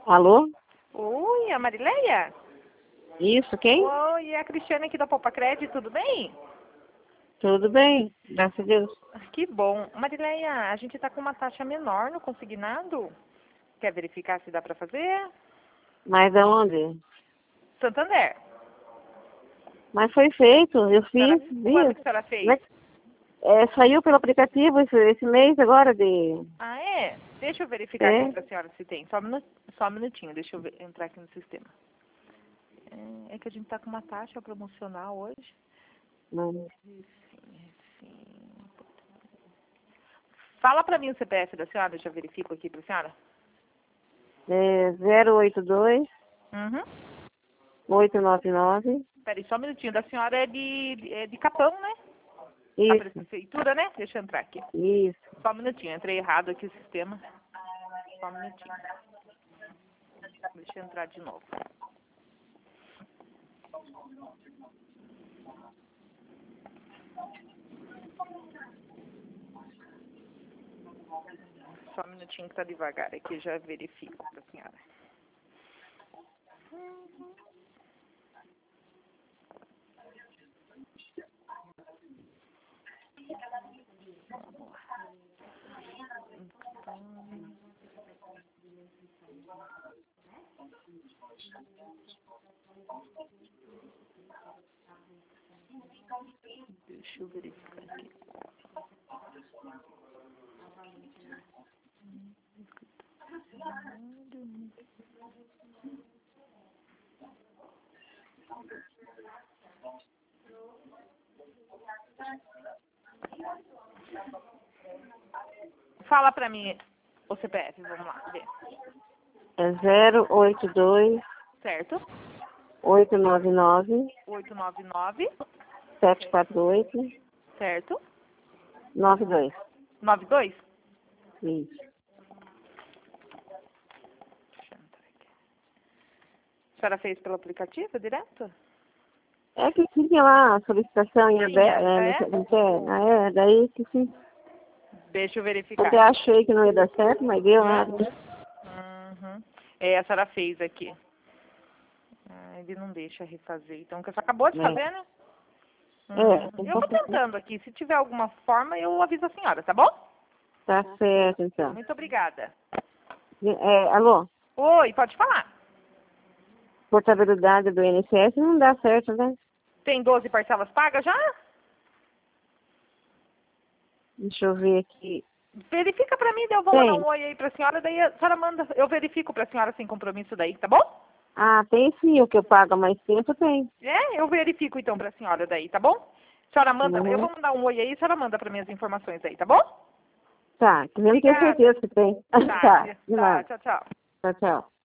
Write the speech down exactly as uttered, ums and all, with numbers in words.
Alô? Oi, a Marileia? Isso, quem? Oi, é a Cristiane aqui da Poupa Crédito, tudo bem? Tudo bem, graças a Deus. Que bom. Marileia, a gente tá com uma taxa menor no consignado. Quer verificar se dá para fazer? Mas aonde? Santander. Mas foi feito, eu A senhora- fiz, Quando vi. que a senhora Como fez? é que- é, saiu pelo aplicativo esse, esse mês agora de... Ah, é? Deixa eu verificar aqui É, para a senhora se tem. Só um, minu- só um minutinho, deixa eu ver- entrar aqui no sistema. É, é que a gente tá com uma taxa promocional hoje. não. Sim, sim. Fala para mim o C P F da senhora, eu já verifico aqui para a senhora. É zero oito dois, Uhum. oito nove nove. Peraí, só um minutinho. Da senhora é de, de- é de Capão, né? A Isso, prefeitura, né? Deixa eu entrar aqui. isso. Só um minutinho. Entrei errado aqui o sistema. Só um minutinho. Deixa eu entrar de novo. Só um minutinho que tá devagar aqui. Já verifico pra senhora. Deixa eu verificar aqui. Fala pra mim o C P F. Vamos lá ver. É zero oito dois, Certo? oito nove nove, oito nove nove. sete quatro oito, Certo? nove dois. nove dois? Isso. Deixa eu entrar aqui. A senhora fez pelo aplicativo direto? É que tinha lá a solicitação em aberto, Tinha, é, é? no, no, ah, é, daí que sim. Deixa eu Até verificar. achei que não ia dar certo, mas deu nada. Uhum. É, a senhora fez aqui. Ah, ele não deixa refazer. Então, que você acabou de É, fazer, né? é, Uhum. tem Eu vou pouco- tentando aqui. Se tiver alguma forma, eu aviso a senhora, tá bom? tá certo, então. Muito obrigada. É, alô, Oi, pode falar. portabilidade do I N S S não dá certo, né? Tem doze parcelas pagas já? Deixa eu ver aqui. Verifica pra mim, daí eu vou mandar Tem. um oi aí pra senhora, daí a senhora manda, eu verifico pra senhora sem compromisso daí, tá bom? Ah, tem sim, o que eu pago há mais tempo tem. É, eu verifico então pra senhora daí, tá bom? A senhora manda, eu Uhum. vou mandar um oi aí, a senhora manda pra mim as informações aí, tá bom? Tá, que eu não tenho Obrigada. certeza que tem. Tá, Tá, de tá, nada. tchau, tchau. Tchau, tchau.